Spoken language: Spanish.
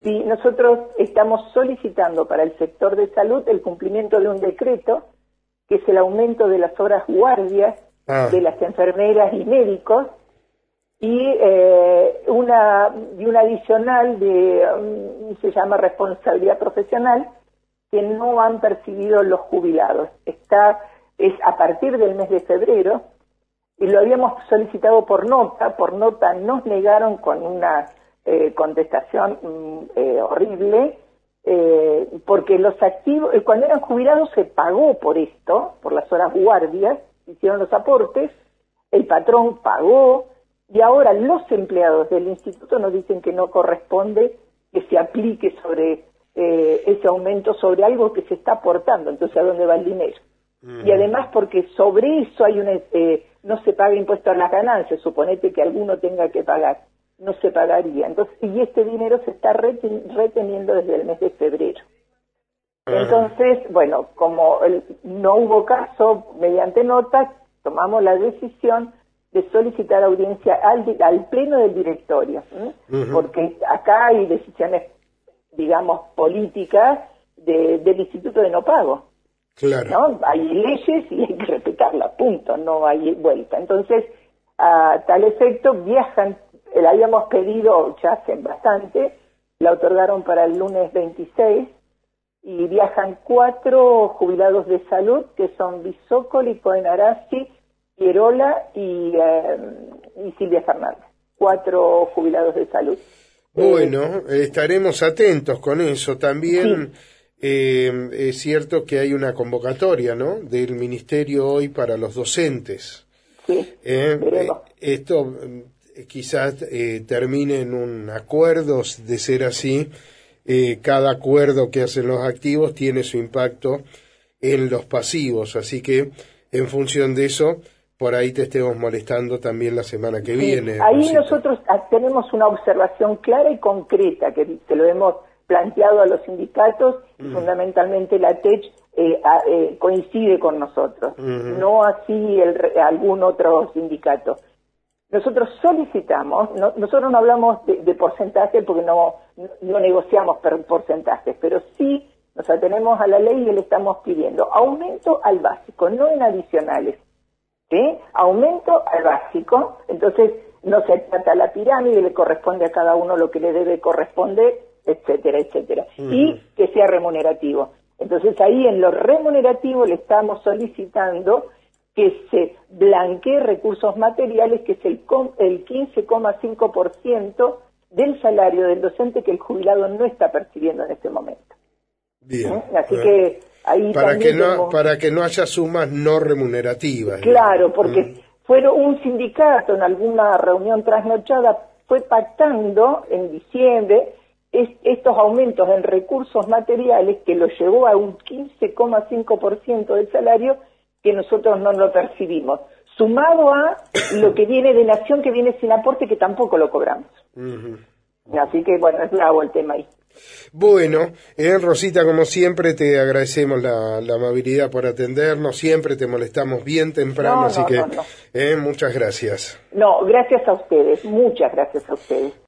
Sí, nosotros estamos solicitando para el sector de salud el cumplimiento de un decreto, que es el aumento de las horas guardias de las enfermeras y médicos, y un adicional se llama responsabilidad profesional, que no han percibido los jubilados. Es a partir del mes de febrero, y lo habíamos solicitado por nota nos negaron con una contestación horrible, porque los activos, cuando eran jubilados se pagó por esto, por las horas guardias, hicieron los aportes, el patrón pagó, y ahora los empleados del instituto nos dicen que no corresponde que se aplique sobre ese aumento sobre algo que se está aportando. Entonces, ¿a dónde va el dinero? Y además porque sobre eso hay no se paga impuesto a las ganancias, suponete que alguno tenga que pagar, no se pagaría. Entonces, y este dinero se está reteniendo desde el mes de febrero. Entonces, bueno, como no hubo caso mediante nota, tomamos la decisión de solicitar audiencia al pleno del directorio, porque acá hay decisiones, digamos, políticas del Instituto de No Pago. Claro. ¿No? Hay leyes y hay que respetarlas, punto, no hay vuelta. Entonces, a tal efecto, viajan, la habíamos pedido ya hace bastante, la otorgaron para el lunes 26, y viajan 4 jubilados de salud, que son Bisócoli, Cohen Arasi, Pierola y Silvia Fernández. 4 jubilados de salud. Bueno, estaremos atentos con eso. También es cierto que hay una convocatoria, ¿no?, del Ministerio hoy para los docentes. Sí, esto quizás termine en un acuerdo, de ser así. Cada acuerdo que hacen los activos tiene su impacto en los pasivos, así que en función de eso, por ahí te estemos molestando también la semana que viene. Ahí Rosita. nosotros tenemos una observación clara y concreta que lo hemos planteado a los sindicatos, y fundamentalmente la TECH coincide con nosotros, no así algún otro sindicato. Nosotros solicitamos, nosotros no hablamos de porcentaje porque no negociamos porcentajes, pero sí nos atenemos a la ley y le estamos pidiendo aumento al básico, no en adicionales, ¿sí? Aumento al básico, entonces no se trata la pirámide, le corresponde a cada uno lo que le debe corresponder, etcétera, etcétera, y que sea remunerativo. Entonces ahí en lo remunerativo le estamos solicitando que se blanquee recursos materiales, que es el 15,5% del salario del docente que el jubilado no está percibiendo en este momento. Bien. Así que ahí para también que no haya sumas no remunerativas. Claro, porque fueron un sindicato en alguna reunión trasnochada fue pactando en diciembre estos aumentos en recursos materiales que lo llevó a un 15,5% del salario que nosotros no lo percibimos, sumado a lo que viene de Nación, que viene sin aporte, que tampoco lo cobramos. Así que, bueno, es bravo el tema ahí. Bueno, Rosita, como siempre, te agradecemos la amabilidad por atendernos, siempre te molestamos bien temprano, así que muchas gracias. No, gracias a ustedes, muchas gracias a ustedes.